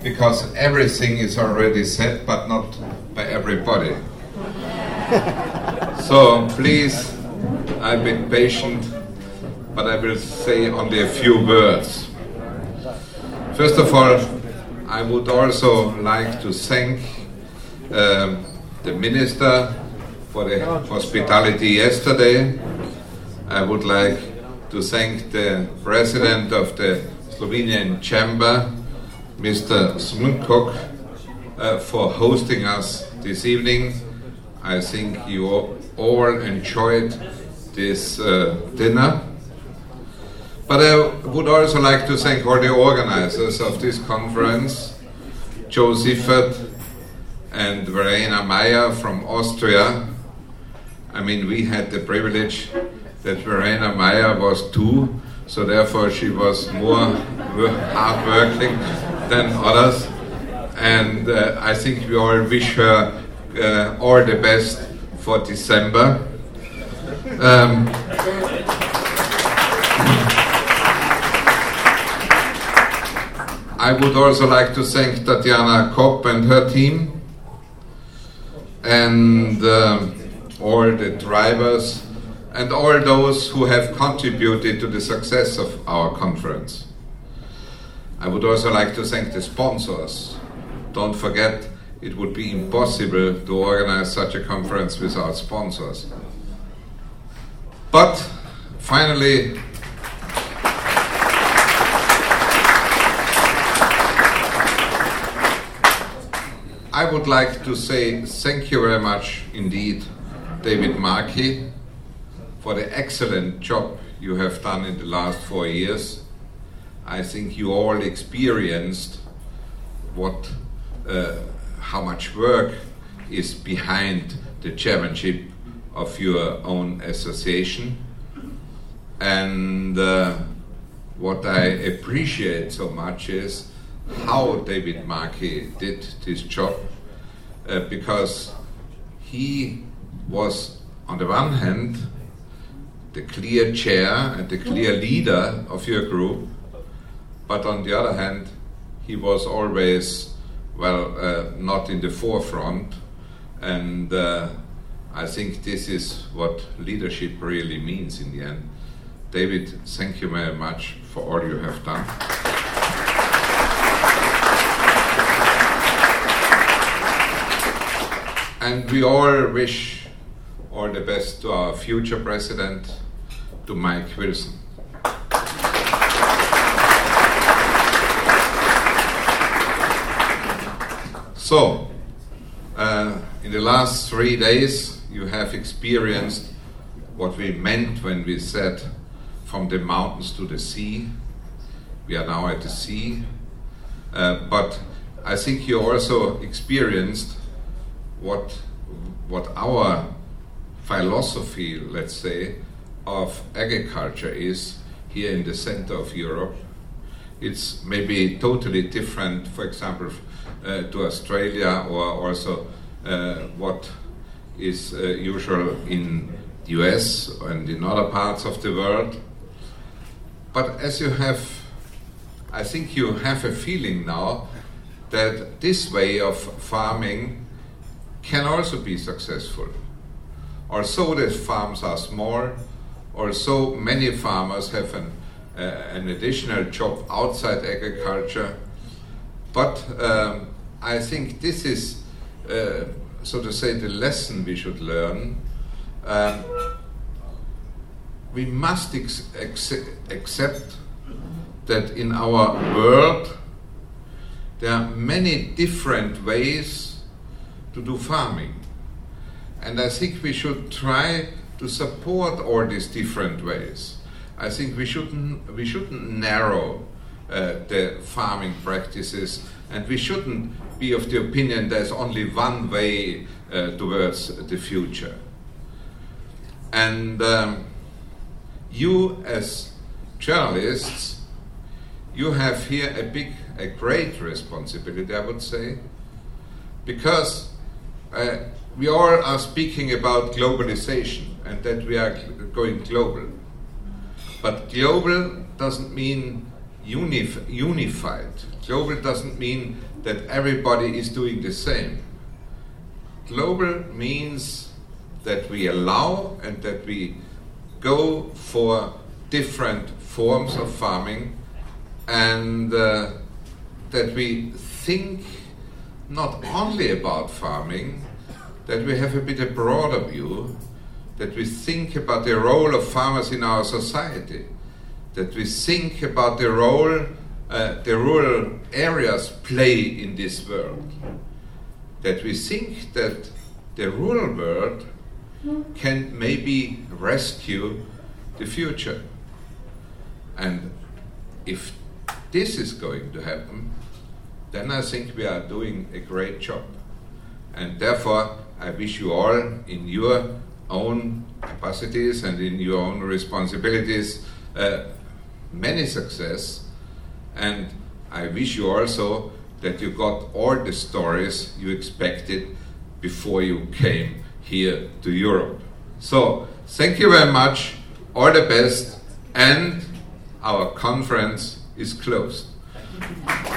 because everything is already said, but not by everybody. So please, I've been patient, but I will say only a few words. First of all, I would also like to thank the minister for the hospitality yesterday. I would like to thank the president of the Slovenian Chamber, Mr. Smunkok, for hosting us this evening. I think you all enjoyed this dinner. But I would also like to thank all the organizers of this conference, Joe Siffert and Verena Meyer from Austria. I mean, we had the privilege that Verena Meyer was 2, so therefore she was more hardworking than others. And I think we all wish her all the best for December. I would also like to thank Tatiana Kopp and her team, and all the drivers and all those who have contributed to the success of our conference. I would also like to thank the sponsors. Don't forget, it would be impossible to organize such a conference without sponsors. But finally, I would like to say thank you very much indeed, David Markey, for the excellent job you have done in the last 4 years. I think you all experienced how much work is behind the chairmanship of your own association. And what I appreciate so much is how David Markey did this job, because he was, on the one hand, the clear chair and the clear leader of your group, but on the other hand, he was always, not in the forefront. And I think this is what leadership really means in the end. David, thank you very much for all you have done. And we all wish all the best to our future president, to Mike Wilson. So, in the last 3 days, you have experienced what we meant when we said from the mountains to the sea. We are now at the sea. But I think you also experienced what our philosophy, let's say, of agriculture is here in the center of Europe. It's maybe totally different, for example, to Australia, or also what is usual in the US and in other parts of the world. But as you have, I think you have a feeling now that this way of farming can also be successful. Although the farms are small, although many farmers have an additional job outside agriculture, but I think this is, so to say, the lesson we should learn. We must accept that in our world there are many different ways to do farming. And I think we should try to support all these different ways. I think we shouldn't narrow the farming practices, and we shouldn't be of the opinion there's only one way towards the future. And you as journalists, you have here a great responsibility, I would say, because we all are speaking about globalization and that we are going global. But global doesn't mean unified. Global doesn't mean that everybody is doing the same. Global means that we allow and that we go for different forms of farming, and that we think not only about farming, that we have a bit of broader view, that we think about the role of farmers in our society, that we think about the role the rural areas play in this world, that we think that the rural world can maybe rescue the future. And if this is going to happen, then I think we are doing a great job. And therefore, I wish you all, in your own capacities and in your own responsibilities, many success. And I wish you also that you got all the stories you expected before you came here to Europe. So, thank you very much, all the best, and our conference is closed.